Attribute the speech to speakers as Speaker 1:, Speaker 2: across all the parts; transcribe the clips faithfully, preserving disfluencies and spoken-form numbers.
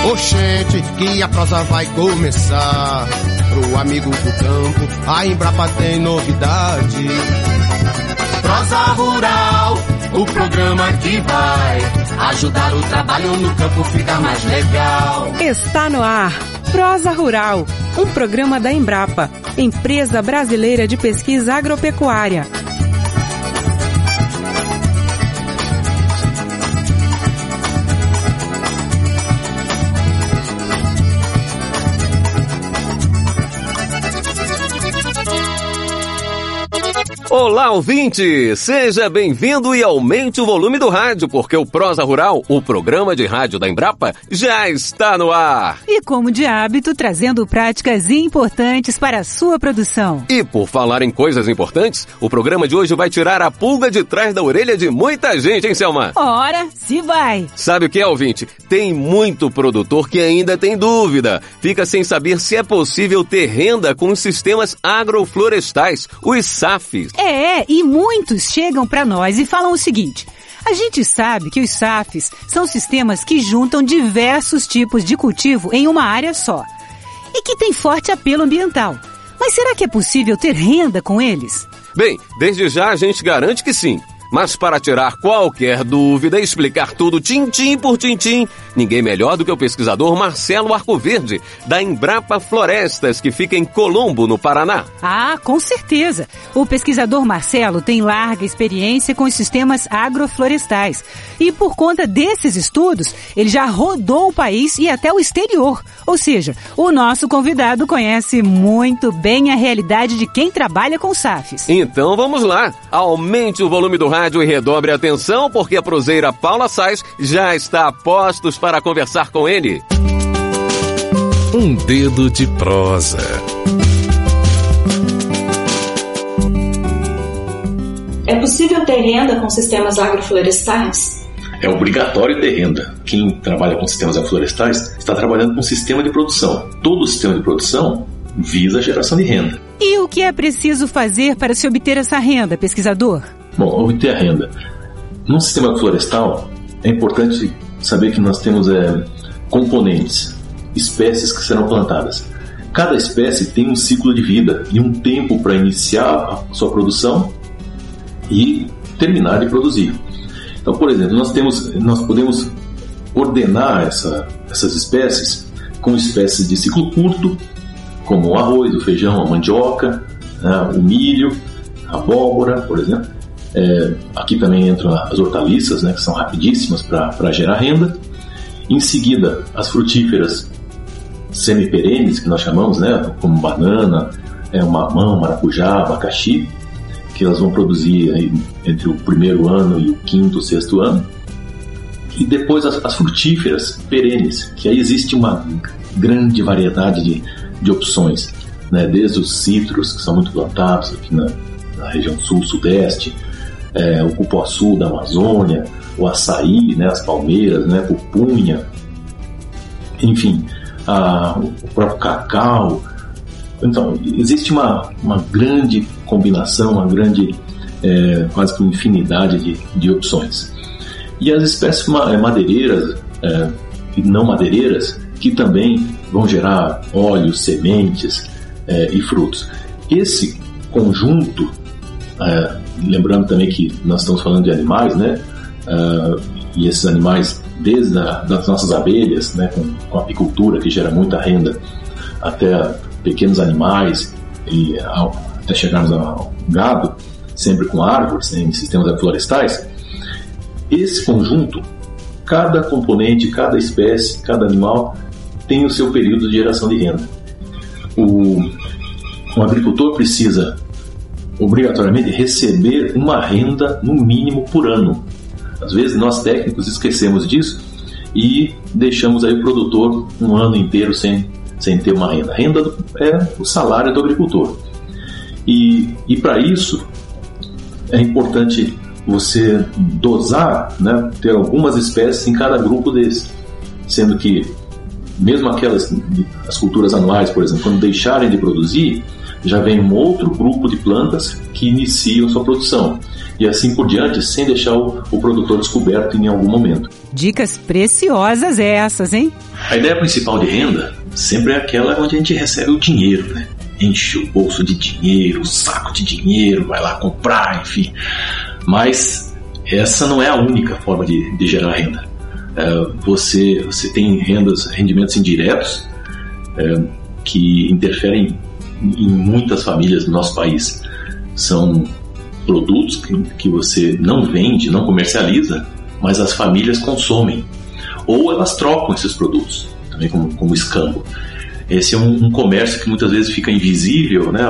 Speaker 1: Oxente, que a prosa vai começar. Pro amigo do campo, a Embrapa tem novidade. Prosa Rural, o programa que vai ajudar o trabalho no campo ficar mais legal.
Speaker 2: Está no ar, Prosa Rural, um programa da Embrapa, Empresa Brasileira de Pesquisa Agropecuária.
Speaker 3: Olá, ouvinte! Seja bem-vindo e aumente o volume do rádio, porque o Prosa Rural, o programa de rádio da Embrapa, já está no ar.
Speaker 4: E como de hábito, trazendo práticas importantes para a sua produção.
Speaker 3: E por falar em coisas importantes, o programa de hoje vai tirar a pulga de trás da orelha de muita gente, hein, Selma?
Speaker 4: Ora, se vai!
Speaker 3: Sabe o que é, ouvinte? Tem muito produtor que ainda tem dúvida. Fica sem saber se é possível ter renda com os sistemas agroflorestais, os S A Fs.
Speaker 4: É, e muitos chegam para nós e falam o seguinte: a gente sabe que os S A Fs são sistemas que juntam diversos tipos de cultivo em uma área só e que tem forte apelo ambiental. Mas será que é possível ter renda com eles?
Speaker 3: Bem, desde já a gente garante que sim. Mas para tirar qualquer dúvida e explicar tudo tintim por tintim, ninguém melhor do que o pesquisador Marcelo Arcoverde, da Embrapa Florestas, que fica em Colombo, no Paraná.
Speaker 4: Ah, com certeza! O pesquisador Marcelo tem larga experiência com os sistemas agroflorestais. E por conta desses estudos, ele já rodou o país e até o exterior. Ou seja, o nosso convidado conhece muito bem a realidade de quem trabalha com S A Fs.
Speaker 3: Então vamos lá! Aumente o volume do rádio e redobre a atenção, porque a proseira Paula Sais já está a postos para conversar com ele.
Speaker 5: Um dedo de prosa.
Speaker 6: É possível ter renda com sistemas agroflorestais?
Speaker 7: É obrigatório ter renda. Quem trabalha com sistemas agroflorestais está trabalhando com sistema de produção. Todo sistema de produção visa a geração de renda.
Speaker 4: E o que é preciso fazer para se obter essa renda, pesquisador?
Speaker 7: Bom, obter a renda. Num sistema florestal, é importante saber que nós temos é, componentes, espécies que serão plantadas. Cada espécie tem um ciclo de vida e um tempo para iniciar a sua produção e terminar de produzir. Então, por exemplo, nós, temos, nós podemos ordenar essa, essas espécies com espécies de ciclo curto, como o arroz, o feijão, a mandioca, né, o milho, a abóbora, por exemplo. É, aqui também entram as hortaliças, né, que são rapidíssimas para gerar renda. Em seguida, as frutíferas semi-perenes, que nós chamamos, né, como banana, é, mamão, maracujá, abacaxi, que elas vão produzir aí entre o primeiro ano e o quinto, sexto ano. E depois as, as frutíferas perenes, que aí existe uma grande variedade de, de opções, né, desde os citros, que são muito plantados aqui na, na região sul-sudeste, É, o cupuaçu da Amazônia, o açaí, né, as palmeiras, né, pupunha, enfim, a, o próprio cacau. Então, existe uma, uma grande combinação, uma grande, é, quase que uma infinidade de, de opções. E as espécies madeireiras é, e não madeireiras, que também vão gerar óleos, sementes é, e frutos. Esse conjunto, é, lembrando também que nós estamos falando de animais, né? Uh, e esses animais, desde a, das nossas abelhas, né? com, com a apicultura, que gera muita renda, até pequenos animais, e ao, até chegarmos ao gado, sempre com árvores, né? Em sistemas florestais. Esse conjunto, cada componente, cada espécie, cada animal tem o seu período de geração de renda. O, o agricultor precisa obrigatoriamente receber uma renda no mínimo por ano. Às vezes nós técnicos esquecemos disso e deixamos aí o produtor um ano inteiro sem, sem ter uma renda. A renda é o salário do agricultor. E, e para isso é importante você dosar, né, ter algumas espécies em cada grupo desse, sendo que mesmo aquelas as culturas anuais, por exemplo, quando deixarem de produzir, já vem um outro grupo de plantas que iniciam sua produção. E assim por diante, sem deixar o, o produtor descoberto em algum momento.
Speaker 4: Dicas preciosas essas, hein?
Speaker 7: A ideia principal de renda sempre é aquela onde a gente recebe o dinheiro, né? Enche o bolso de dinheiro, o saco de dinheiro, vai lá comprar, enfim. Mas essa não é a única forma de, de gerar renda. É, você, você tem rendas, rendimentos indiretos é, que interferem em muitas famílias do nosso país. São produtos que, que você não vende, não comercializa, mas as famílias consomem. Ou elas trocam esses produtos, também como, como escambo. Esse é um, um comércio que muitas vezes fica invisível, né,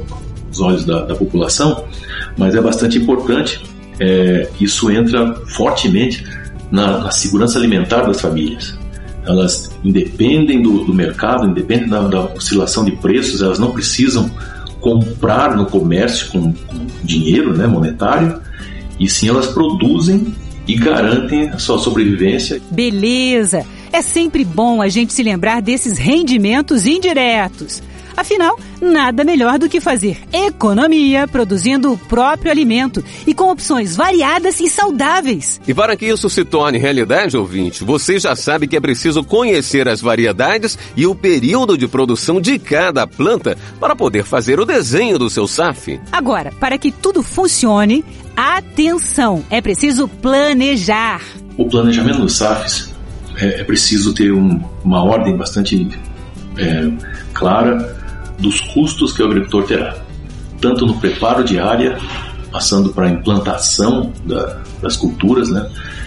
Speaker 7: aos olhos da, da população, mas é bastante importante. É, isso entra fortemente na, na segurança alimentar das famílias. Elas independem do, do mercado, independem da, da oscilação de preços, elas não precisam comprar no comércio com, com dinheiro, né, monetário, e sim elas produzem e garantem a sua sobrevivência.
Speaker 4: Beleza! É sempre bom a gente se lembrar desses rendimentos indiretos. Afinal, nada melhor do que fazer economia produzindo o próprio alimento e com opções variadas e saudáveis.
Speaker 3: E para que isso se torne realidade, ouvinte, você já sabe que é preciso conhecer as variedades e o período de produção de cada planta para poder fazer o desenho do seu S A F.
Speaker 4: Agora, para que tudo funcione, atenção, é preciso planejar.
Speaker 7: O planejamento dos S A Fs é, é preciso ter um, uma ordem bastante é, clara dos custos que o agricultor terá, tanto no preparo de área, passando para a implantação da, das culturas, né?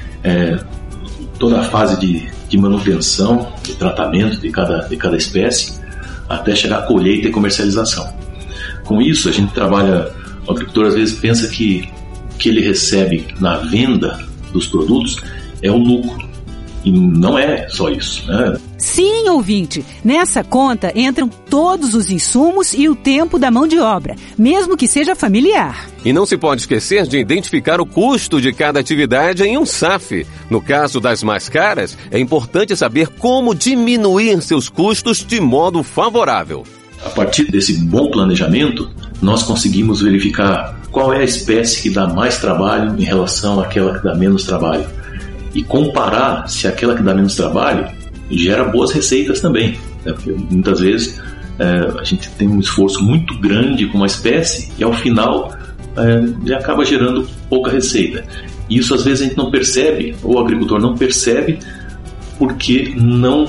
Speaker 7: É, toda a fase de, de manutenção, de tratamento de cada, de cada espécie, até chegar à colheita e comercialização. Com isso, a gente trabalha, o agricultor às vezes pensa que o que ele recebe na venda dos produtos é o lucro, e não é só isso, né?
Speaker 4: Sim, ouvinte, nessa conta entram todos os insumos e o tempo da mão de obra, mesmo que seja familiar.
Speaker 3: E não se pode esquecer de identificar o custo de cada atividade em um S A F. No caso das mais caras, é importante saber como diminuir seus custos de modo favorável.
Speaker 7: A partir desse bom planejamento, nós conseguimos verificar qual é a espécie que dá mais trabalho em relação àquela que dá menos trabalho. E comparar se aquela que dá menos trabalho gera boas receitas também, né? Porque muitas vezes é, a gente tem um esforço muito grande com uma espécie e ao final é, ele acaba gerando pouca receita. E isso às vezes a gente não percebe, ou o agricultor não percebe, porque não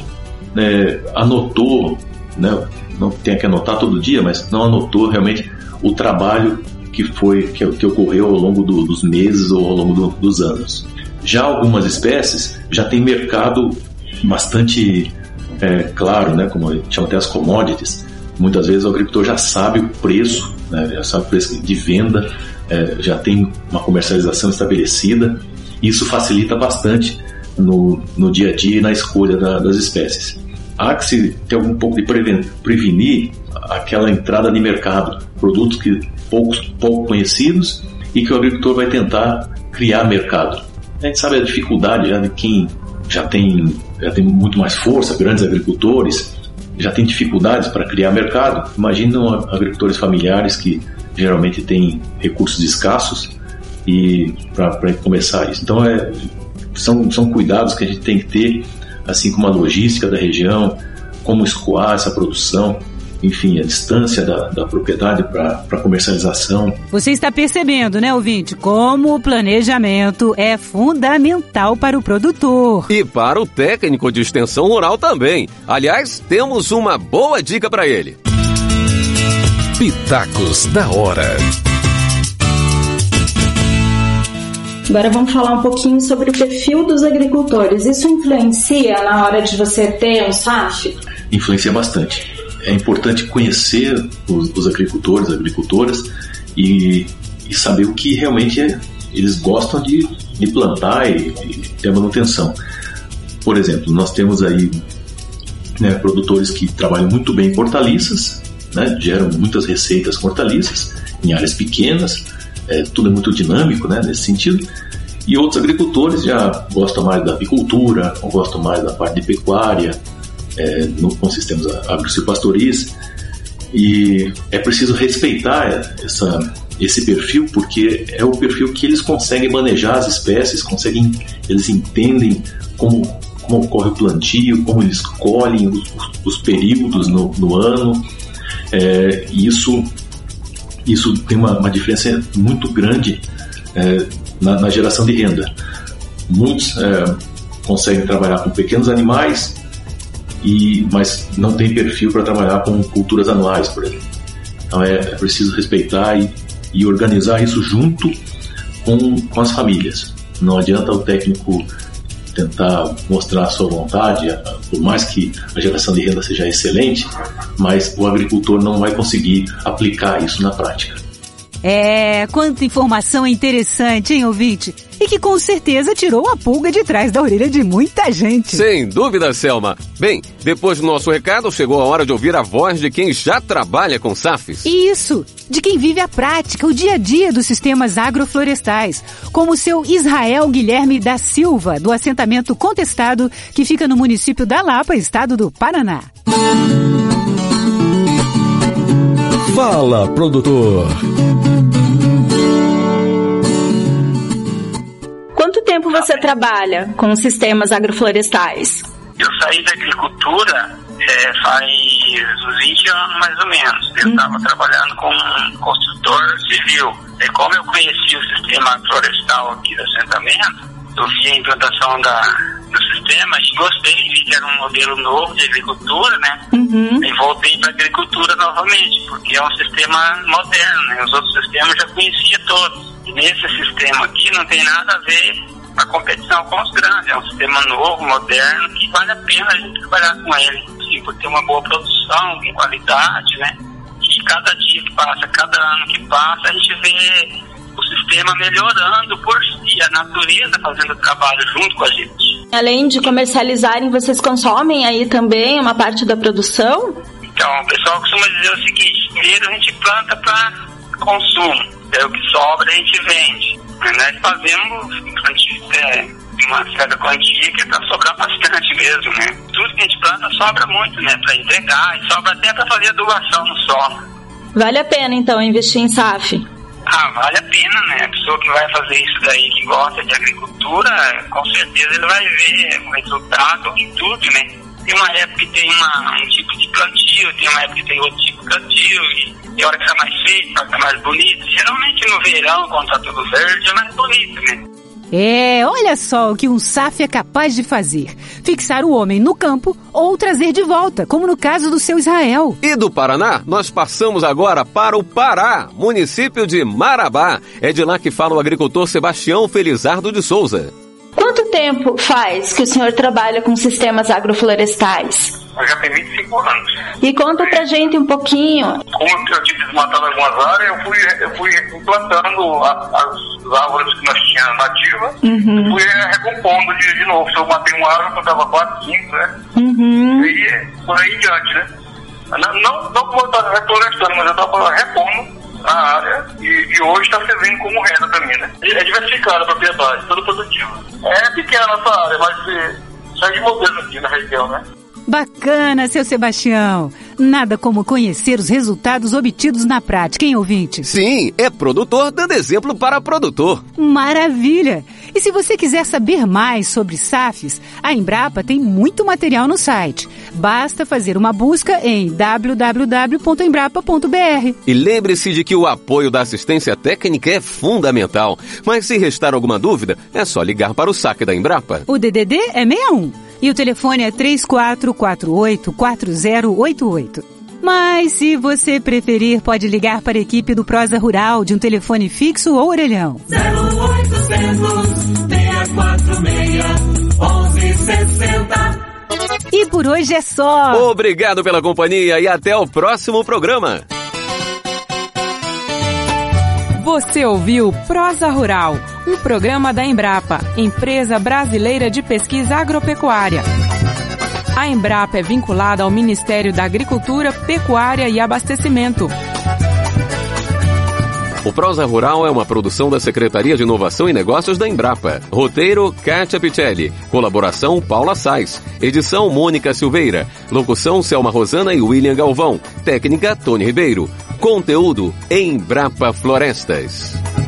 Speaker 7: é, anotou, né? Não tem que anotar todo dia, mas não anotou realmente o trabalho que, foi, que, que ocorreu ao longo do, dos meses ou ao longo do, dos anos. Já algumas espécies já têm mercado bastante é, claro, né, como a gente chama até as commodities. Muitas vezes o agricultor já sabe o preço, né, já sabe o preço de venda, é, já tem uma comercialização estabelecida. Isso facilita bastante no, no dia a dia e na escolha da, das espécies. Há que se ter um pouco de preven- prevenir aquela entrada de mercado, produtos que poucos, pouco conhecidos e que o agricultor vai tentar criar mercado. A gente sabe a dificuldade já de quem já tem, já tem muito mais força, grandes agricultores, já tem dificuldades para criar mercado. Imaginam agricultores familiares que geralmente têm recursos escassos e para começar isso. Então, é, são, são cuidados que a gente tem que ter, assim como a logística da região, como escoar essa produção, enfim, a distância da, da propriedade para a comercialização.
Speaker 4: Você está percebendo, né, ouvinte, como o planejamento é fundamental para o produtor.
Speaker 3: E para o técnico de extensão rural também. Aliás, temos uma boa dica para ele.
Speaker 5: Pitacos da hora.
Speaker 6: Agora vamos falar um pouquinho sobre o perfil dos agricultores. Isso influencia na hora de você ter um S A F?
Speaker 7: Influencia bastante. É importante conhecer os, os agricultores, agricultoras e, e saber o que realmente é, eles gostam de, de plantar e, e ter manutenção. Por exemplo, nós temos aí, né, produtores que trabalham muito bem com hortaliças, né, geram muitas receitas com hortaliças em áreas pequenas, é, tudo é muito dinâmico, né, nesse sentido. E outros agricultores já gostam mais da apicultura, ou gostam mais da parte de pecuária, É, no, com sistemas agro-silvopastoris, E é preciso respeitar essa, esse perfil, porque é o perfil que eles conseguem manejar as espécies, conseguem, eles entendem como, como ocorre o plantio, como eles colhem os, os períodos no, no ano. É, e isso, isso tem uma, uma diferença muito grande é, na, na geração de renda. Muitos é, conseguem trabalhar com pequenos animais, e, mas não tem perfil para trabalhar com culturas anuais, por exemplo. Então é, é preciso respeitar e, e organizar isso junto com, com as famílias. Não adianta o técnico tentar mostrar a sua vontade, por mais que a geração de renda seja excelente, mas o agricultor não vai conseguir aplicar isso na prática.
Speaker 4: É, quanta informação interessante, hein, ouvinte? E que com certeza tirou a pulga de trás da orelha de muita gente.
Speaker 3: Sem dúvida, Selma. Bem, depois do nosso recado, chegou a hora de ouvir a voz de quem já trabalha com S A Fs.
Speaker 4: Isso, de quem vive a prática, o dia a dia dos sistemas agroflorestais, como o seu Israel Guilherme da Silva, do assentamento Contestado, que fica no município da Lapa, estado do Paraná.
Speaker 5: Fala, produtor!
Speaker 6: Quanto tempo você trabalha com sistemas agroflorestais?
Speaker 8: Eu saí da agricultura é, faz uns vinte anos mais ou menos. Eu estava hum. trabalhando com um construtor civil. E como eu conheci o sistema florestal aqui do assentamento, eu vi a implantação da, do sistema e gostei, vi que era um modelo novo de agricultura, né? Uhum. E voltei para a agricultura novamente, porque é um sistema moderno, né? Os outros sistemas eu já conhecia todos. E nesse sistema aqui não tem nada a ver a competição com os grandes. É um sistema novo, moderno, que vale a pena a gente trabalhar com ele, assim, por ter uma boa produção, com qualidade, né? E cada dia que passa, cada ano que passa, a gente vê o sistema melhorando por si, a natureza fazendo o trabalho junto com a gente.
Speaker 6: Além de comercializarem, vocês consomem aí também uma parte da produção?
Speaker 8: Então, o pessoal costuma dizer o seguinte: primeiro a gente planta para consumo, é o que sobra a gente vende. Nós fazemos é, uma certa quantia que é para sobrar bastante mesmo, né? Tudo que a gente planta sobra muito, né? Para entregar, e sobra até para fazer adubação no solo.
Speaker 6: Vale a pena, então, investir em S A F?
Speaker 8: Ah, vale a pena, né? A pessoa que vai fazer isso daí, que gosta de agricultura, com certeza ele vai ver o resultado em tudo, né? Tem uma época que tem uma, um tipo de plantio, tem uma época que tem outro tipo de plantio, e tem hora que tá mais feio, hora que tá mais bonito. Geralmente no verão, quando tá tudo verde, é mais bonito, né?
Speaker 4: É, olha só o que um S A F é capaz de fazer. Fixar o homem no campo ou trazer de volta, como no caso do seu Israel.
Speaker 3: E do Paraná, nós passamos agora para o Pará, município de Marabá. É de lá que fala o agricultor Sebastião Felizardo de Souza.
Speaker 6: Quanto tempo faz que o senhor trabalha com sistemas agroflorestais?
Speaker 8: Eu já tenho vinte e cinco anos.
Speaker 6: E conta pra gente um pouquinho.
Speaker 8: Como eu tive desmatado algumas áreas, eu fui, eu fui implantando a, as árvores que nós tínhamos nativas, uhum. fui recompondo de, de novo. Se eu matei uma árvore, eu plantava quatro, cinco, né? Uhum. E por aí em diante, né? Não, não, não como eu estava reflorestando, mas eu estava repondo a área e, e hoje está servindo como renda para mim, né? É diversificada a propriedade, toda produtiva. É pequena a nossa área, mas sai de modelo aqui na região, né?
Speaker 4: Bacana, seu Sebastião. Nada como conhecer os resultados obtidos na prática, hein, ouvinte?
Speaker 3: Sim, é produtor dando exemplo para produtor.
Speaker 4: Maravilha! E se você quiser saber mais sobre S A Fs, a Embrapa tem muito material no site. Basta fazer uma busca em w w w ponto embrapa ponto b r.
Speaker 3: E lembre-se de que o apoio da assistência técnica é fundamental. Mas se restar alguma dúvida, é só ligar para o saque da Embrapa.
Speaker 4: O D D D é seis um. E o telefone é três quatro quatro oito, quatro zero oito oito. Mas se você preferir, pode ligar para a equipe do Prosa Rural de um telefone fixo ou orelhão.
Speaker 9: zero oitocentos, seis quatro seis, onze sessenta.
Speaker 4: E por hoje é só.
Speaker 3: Obrigado pela companhia e até o próximo programa.
Speaker 2: Você ouviu Prosa Rural, um programa da Embrapa, Empresa Brasileira de Pesquisa Agropecuária. A Embrapa é vinculada ao Ministério da Agricultura, Pecuária e Abastecimento.
Speaker 3: O Prosa Rural é uma produção da Secretaria de Inovação e Negócios da Embrapa. Roteiro, Kátia Pichelli. Colaboração, Paula Sais. Edição, Mônica Silveira. Locução, Selma Rosana e William Galvão. Técnica, Tony Ribeiro. Conteúdo, Embrapa Florestas.